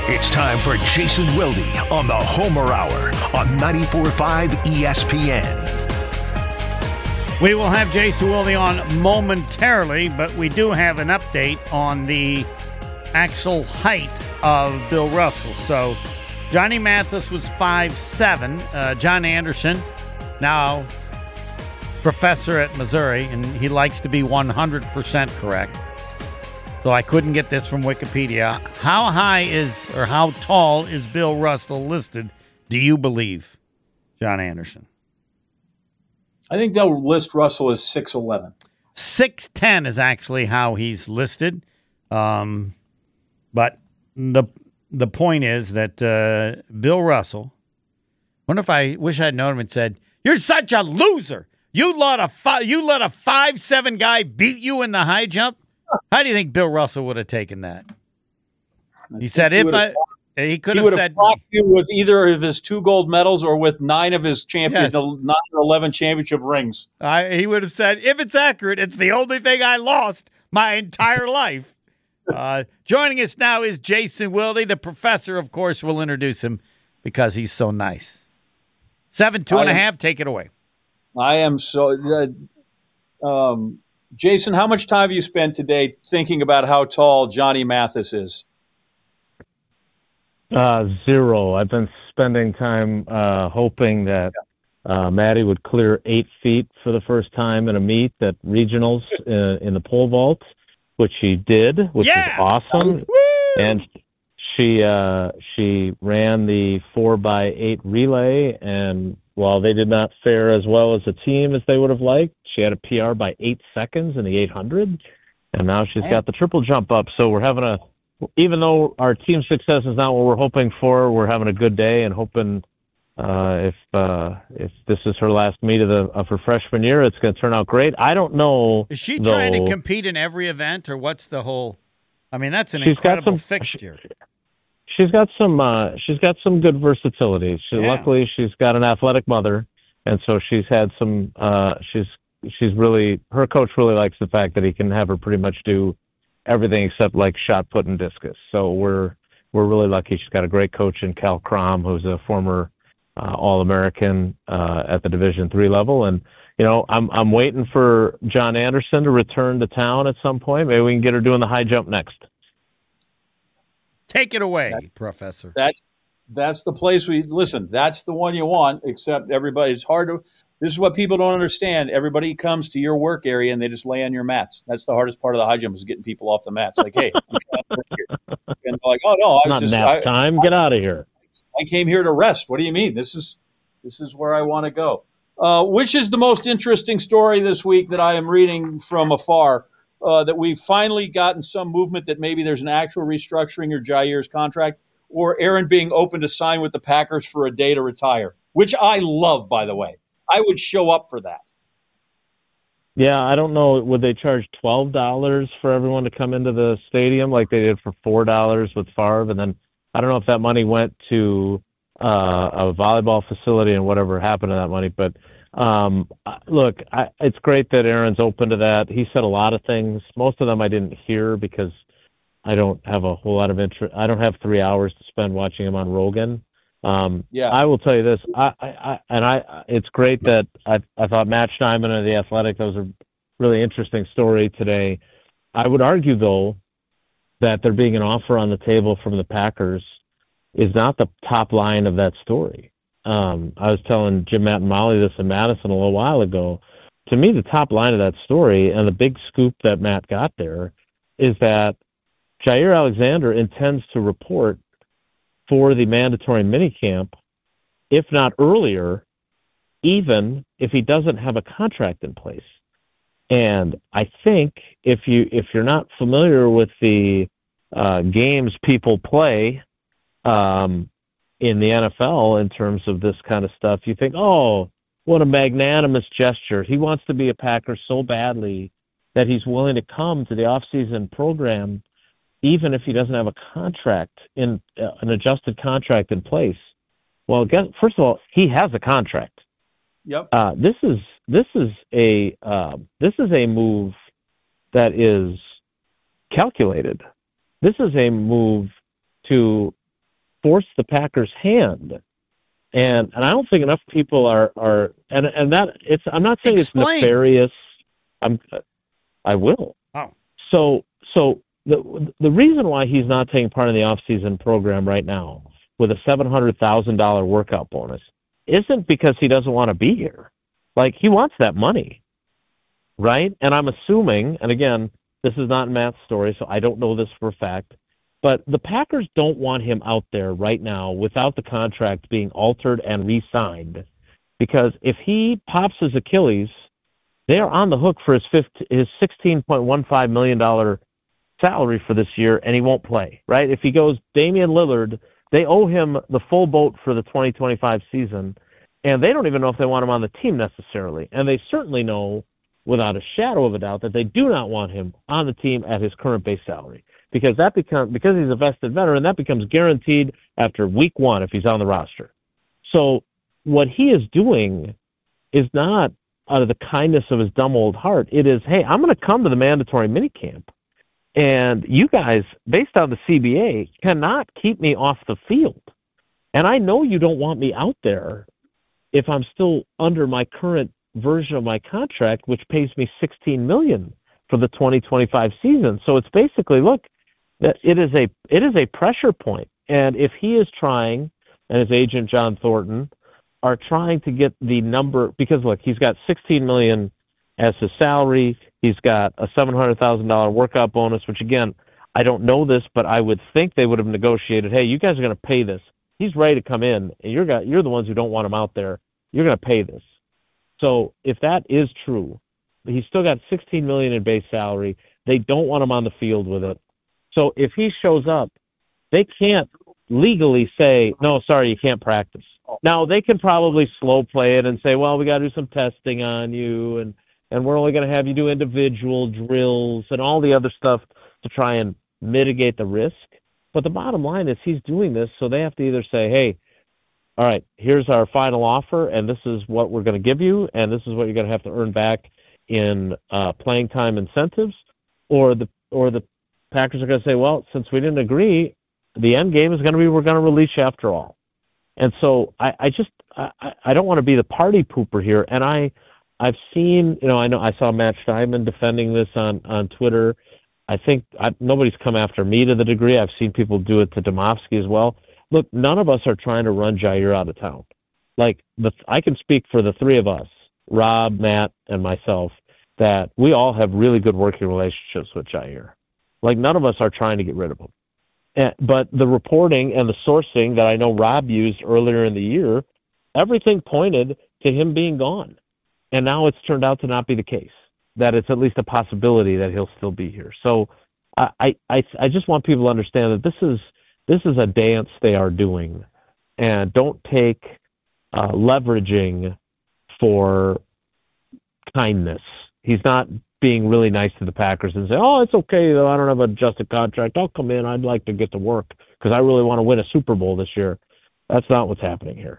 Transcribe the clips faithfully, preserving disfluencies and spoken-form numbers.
It's time for Jason Wilde on the Homer Hour on ninety-four point five E S P N. We will have Jason Wilde on momentarily, but we do have an update on the actual height of Bill Russell. So Johnny Mathis was five seven. Uh, John Anderson, now professor at Missouri, and he likes to be one hundred percent correct. So I couldn't get this from Wikipedia. How high is, or how tall is Bill Russell listed, do you believe, John Anderson? I think they'll list Russell as six eleven. six ten is actually how he's listed. Um, but the the point is that uh, Bill Russell, I wonder if I wish I'd known him and said, "You're such a loser. You let a fi- you let a five seven guy beat you in the high jump." How do you think Bill Russell would have taken that? He said, he "If I." have, He could he have would said, have blocked you with either of his two gold medals or with nine of his champion, Yes. nine or eleven championship rings. I, he would have said, if it's accurate, it's the only thing I lost my entire life. Uh, joining us now is Jason Wilde. The professor, of course, will introduce him because he's so nice. Seven, two and a half, take it away. I am so uh, um, Jason, how much time have you spent today thinking about how tall Johnny Mathis is? Uh, zero. I've been spending time uh, hoping that uh, Maddie would clear eight feet for the first time in a meet at regionals in, in the pole vault, which she did, which Yeah! was awesome. Woo! And she uh, she ran the four by eight relay, and while they did not fare as well as a team as they would have liked, she had a P R by eight seconds in the eight hundred, and now she's got the triple jump up. So we're having a Even though our team success is not what we're hoping for, we're having a good day and hoping uh, if uh, if this is her last meet of the of her freshman year, it's going to turn out great. I don't know. Is she though, trying to compete in every event, or what's the whole? I mean, that's an She's got incredible some- fixture. She's got some. Uh, she's got some good versatility. She, Yeah. Luckily, she's got an athletic mother, and so she's had some. Uh, she's she's really her coach really likes the fact that he can have her pretty much do everything except like shot put and discus. So we're we're really lucky. She's got a great coach in Cal Crom, who's a former uh, All-American uh, at the Division three level. And you know, I'm I'm waiting for John Anderson to return to town at some point. Maybe we can get her doing the high jump next. Take it away, That- Professor. That's that's the place we listen. That's the one you want. Except everybody, it's hard to. This is what people don't understand. Everybody comes to your work area and they just lay on your mats. That's the hardest part of the high jump is getting people off the mats. Like, hey, I'm trying to work here. And they're like, oh no, I was Not just nap I, time. Get out of here. I came here to rest. What do you mean? This is this is where I want to go. Uh, which is the most interesting story this week that I am reading from afar? Uh, that we've finally gotten some movement that maybe there's an actual restructuring of Jair's contract, or Aaron being open to sign with the Packers for a day to retire, which I love, by the way. I would show up for that. Yeah, I don't know. Would they charge twelve dollars for everyone to come into the stadium like they did for four dollars with Favre? And then I don't know if that money went to uh, a volleyball facility and whatever happened to that money. But um, look, I, it's great that Aaron's open to that. He said a lot of things. Most of them I didn't hear because I don't have a whole lot of interest. I don't have three hours to spend watching him on Rogan. Um, Yeah. I will tell you this, I, I, I and I, it's great that I, I thought Matt Steinman of The Athletic, that was a really interesting story today. I would argue, though, that there being an offer on the table from the Packers is not the top line of that story. Um, I was telling Jim, Matt, and Molly this in Madison a little while ago. To me, the top line of that story and the big scoop that Matt got there is that Jair Alexander intends to report for the mandatory minicamp, if not earlier, even if he doesn't have a contract in place. And I think if you if you're not familiar with the uh, games people play um, in the N F L in terms of this kind of stuff, you think, oh, what a magnanimous gesture. He wants to be a Packer so badly that he's willing to come to the offseason program even if he doesn't have a contract in uh, an adjusted contract in place. Well, guess, first of all, he has a contract. Yep. Uh, this is this is a uh, this is a move that is calculated. This is a move to forced the Packers' hand. And and I don't think enough people are are and and that it's I'm not saying Explain. it's nefarious. I'm I will. Oh. So so the the reason why he's not taking part in the offseason program right now with a seven hundred thousand dollar workout bonus isn't because he doesn't want to be here. Like, he wants that money, right? And I'm assuming, and again, this is not Matt's story, so I don't know this for a fact, but the Packers don't want him out there right now without the contract being altered and re-signed, because if he pops his Achilles, they are on the hook for his fifteen, his sixteen point one five million dollars salary for this year, and he won't play, right? If he goes Damian Lillard, they owe him the full boat for the twenty twenty-five season, and they don't even know if they want him on the team necessarily. And they certainly know, without a shadow of a doubt, that they do not want him on the team at his current base salary, because that becomes because he's a vested veteran, that becomes guaranteed after week one if he's on the roster. So what he is doing is not out of the kindness of his dumb old heart. It is, hey, I'm going to come to the mandatory minicamp, and you guys, based on the C B A, cannot keep me off the field. And I know you don't want me out there if I'm still under my current version of my contract, which pays me sixteen million dollars for the twenty twenty-five season. So it's basically, look, that it is a it is a pressure point. And if he is trying, and his agent John Thornton are trying to get the number, because look, he's got sixteen million dollars as his salary. He's got a seven hundred thousand dollars workout bonus, which again, I don't know this, but I would think they would have negotiated, hey, you guys are going to pay this. He's ready to come in, and you're got, you're the ones who don't want him out there. You're going to pay this. So if that is true, he's still got sixteen million dollars in base salary. They don't want him on the field with it. So if he shows up, they can't legally say, no, sorry, you can't practice. Now, they can probably slow play it and say, well, we got to do some testing on you, and and we're only going to have you do individual drills and all the other stuff to try and mitigate the risk. But the bottom line is he's doing this, so they have to either say, hey, all right, here's our final offer, and this is what we're going to give you, and this is what you're going to have to earn back in uh, playing time incentives, or the or the Packers are going to say, well, since we didn't agree, the end game is going to be we're going to release you after all. And so I, I just I, I don't want to be the party pooper here, and I I've seen, you know, I know I saw Matt Steinman defending this on, on Twitter. I think I, nobody's come after me to the degree. I've seen people do it to Domofsky as well. Look, none of us are trying to run Jair out of town. Like, the, I can speak for the three of us, Rob, Matt, and myself, that we all have really good working relationships with Jair. Like, none of us are trying to get rid of him. And, but the reporting and the sourcing that I know Rob used earlier in the year, everything pointed to him being gone. And now it's turned out to not be the case, that it's at least a possibility that he'll still be here. So I, I, I just want people to understand that this is this is a dance they are doing, and don't take uh, leveraging for kindness. He's not being really nice to the Packers and say, oh, it's okay, though, I don't have an adjusted contract. I'll come in. I'd like to get to work because I really want to win a Super Bowl this year. That's not what's happening here.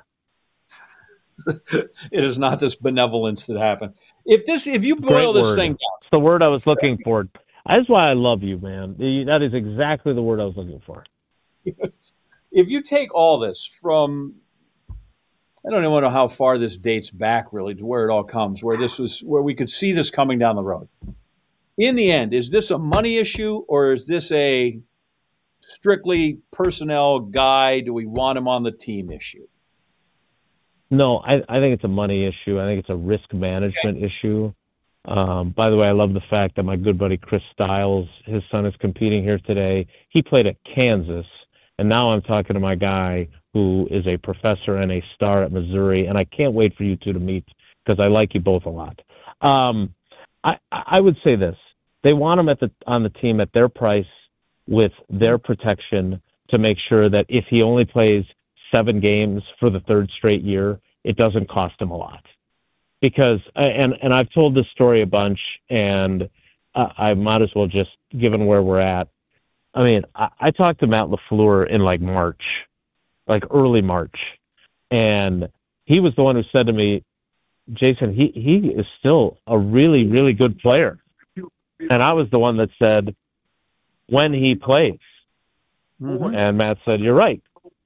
It is not this benevolence that happened. If this, if you boil Great this word. thing down, it's the word I was looking for. That's why I love you, man. That is exactly the word I was looking for. If you take all this from, I don't even know how far this dates back really to where it all comes, where this was, where we could see this coming down the road. In the end, is this a money issue, or is this a strictly personnel guy? Do we want him on the team issue? No, I, I think it's a money issue. I think it's a risk management okay. issue. Um, by the way, I love the fact that my good buddy Chris Stiles, his son is competing here today. He played at Kansas, and now I'm talking to my guy who is a professor and a star at Missouri, and I can't wait for you two to meet because I like you both a lot. Um, I, I would say this. They want him at the on the team at their price with their protection to make sure that if he only plays seven games for the third straight year, it doesn't cost him a lot. Because, and and I've told this story a bunch, and uh, I might as well just, given where we're at, I mean, I, I talked to Matt LaFleur in like March, like early March, and he was the one who said to me, Jason, he, he is still a really, really good player. And I was the one that said, when he plays. Mm-hmm. And Matt said, you're right.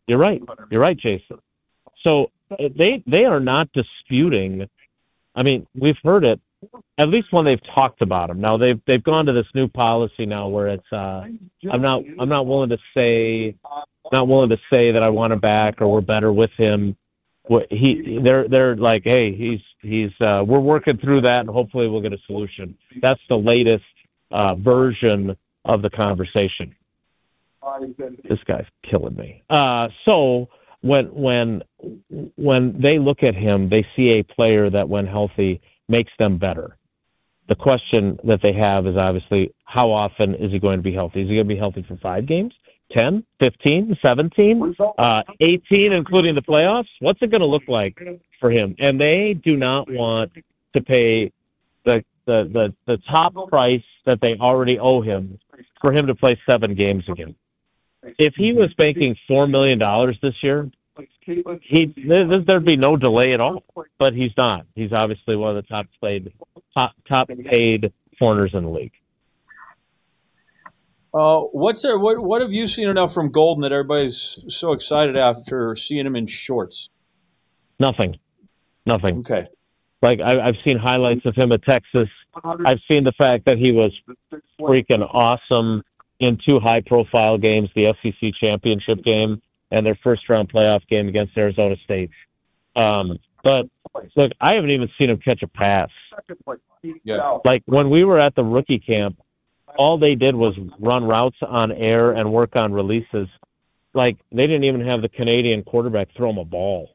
You're right. You're right, Jason. So they they are not disputing. I mean, we've heard it at least when they've talked about him. Now they've they've gone to this new policy now where it's uh, I'm not I'm not willing to say not willing to say that I want him back or we're better with him. He they're they're like, hey, he's he's uh, we're working through that and hopefully we'll get a solution. That's the latest uh, version of the conversation. This guy's killing me. Uh, so when when when they look at him, they see a player that, when healthy, makes them better. The question that they have is obviously, how often is he going to be healthy? Is he going to be healthy for five games, ten, fifteen, seventeen, uh, eighteen, including the playoffs? What's it going to look like for him? And they do not want to pay the the the, the top price that they already owe him for him to play seven games again. If he was making four million dollars this year, he there'd be no delay at all. But he's not. He's obviously one of the top paid top top paid corners in the league. Uh, what's there? What what have you seen enough from Golden that everybody's so excited after seeing him in shorts? Nothing, nothing. Okay. Like I, I've seen highlights of him at Texas. I've seen the fact that he was freaking awesome in two high-profile games, the S E C championship game and their first-round playoff game against Arizona State. Um, but, look, I haven't even seen him catch a pass. Yeah. Like, when we were at the rookie camp, all they did was run routes on air and work on releases. Like, they didn't even have the Canadian quarterback throw him a ball.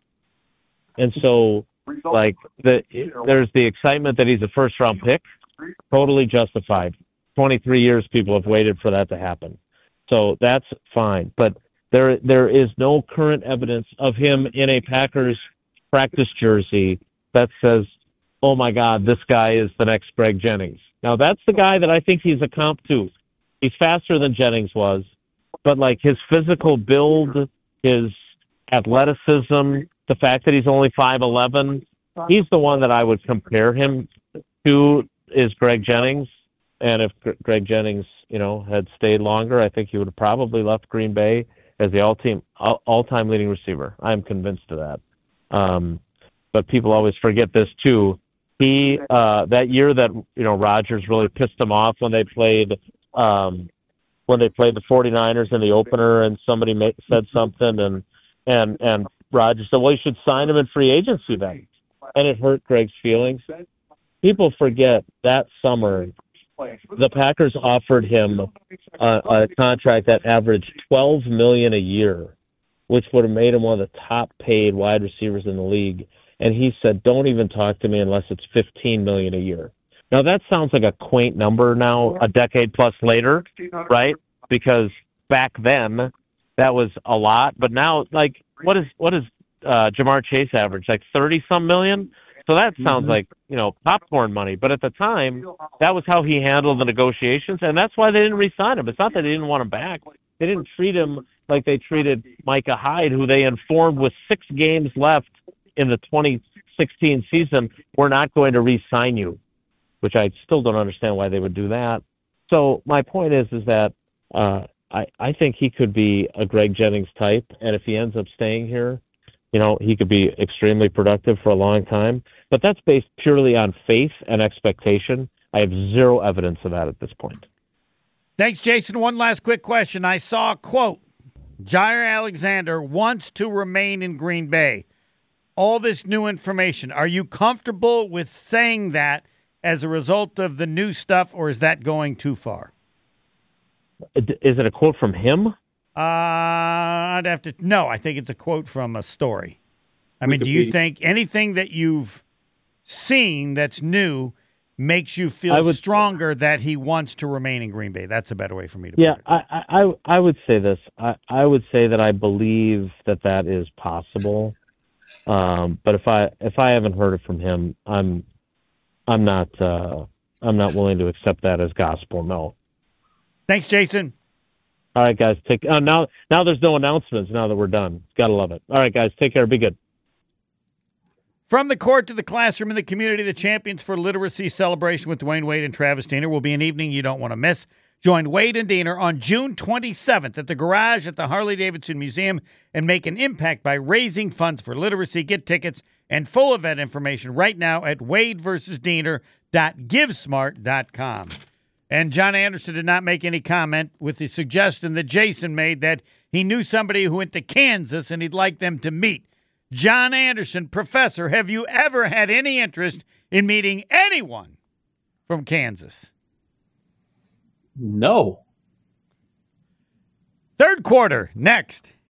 And so, like, the there's the excitement that he's a first-round pick, totally justified. twenty-three years people have waited for that to happen. So that's fine. But there there is no current evidence of him in a Packers practice jersey that says, oh, my God, this guy is the next Greg Jennings. Now, that's the guy that I think he's a comp to. He's faster than Jennings was. But, like, his physical build, his athleticism, the fact that he's only five eleven, he's the one that I would compare him to is Greg Jennings. And if Greg Jennings, you know, had stayed longer, I think he would have probably left Green Bay as the all-team, all-time leading receiver. I'm convinced of that. Um, but people always forget this too. He uh, that year that you know Rodgers really pissed him off when they played um, when they played the 49ers in the opener, and somebody made, said something, and and and Rodgers said, "Well, you should sign him in free agency then," and it hurt Greg's feelings. People forget that summer the Packers offered him a, a contract that averaged twelve million dollars a year, which would have made him one of the top-paid wide receivers in the league. And he said, "Don't even talk to me unless it's fifteen million dollars a year." Now that sounds like a quaint number now, a decade plus later, right? Because back then that was a lot, but now, like, what is what is uh, Jamar Chase average? Like thirty some million. So that sounds mm-hmm. like, you know, popcorn money. But at the time, that was how he handled the negotiations, and that's why they didn't re-sign him. It's not that they didn't want him back. They didn't treat him like they treated Micah Hyde, who they informed with six games left in the twenty sixteen season, we're not going to re-sign you, which I still don't understand why they would do that. So my point is is that uh, I, I think he could be a Greg Jennings type, and if he ends up staying here, you know, he could be extremely productive for a long time. But that's based purely on faith and expectation. I have zero evidence of that at this point. Thanks, Jason. One last quick question. I saw a quote. Jaire Alexander wants to remain in Green Bay. All this new information, are you comfortable with saying that as a result of the new stuff, or is that going too far? Is it a quote from him? Uh, I'd have to. No, I think it's a quote from a story. I mean, do you think anything that you've seen that's new makes you feel would, stronger that he wants to remain in Green Bay? That's a better way for me to yeah, put it. Yeah, I, I, I would say this. I, I would say that I believe that that is possible. Um, but if I if I haven't heard it from him, I'm I'm not uh, I'm not willing to accept that as gospel. No. Thanks, Jason. All right, guys. Take uh, now. Now there's no announcements. Now that we're done, gotta love it. All right, guys. Take care. Be good. From the court to the classroom in the community, the Champions for Literacy celebration with Dwayne Wade and Travis Diener will be an evening you don't want to miss. Join Wade and Diener on June twenty-seventh at the Garage at the Harley-Davidson Museum and make an impact by raising funds for literacy. Get tickets and full event information right now at wade versus diener dot givesmart dot com. And John Anderson did not make any comment with the suggestion that Jason made that he knew somebody who went to Kansas and he'd like them to meet. John Anderson, professor, have you ever had any interest in meeting anyone from Kansas? No. Third quarter, next.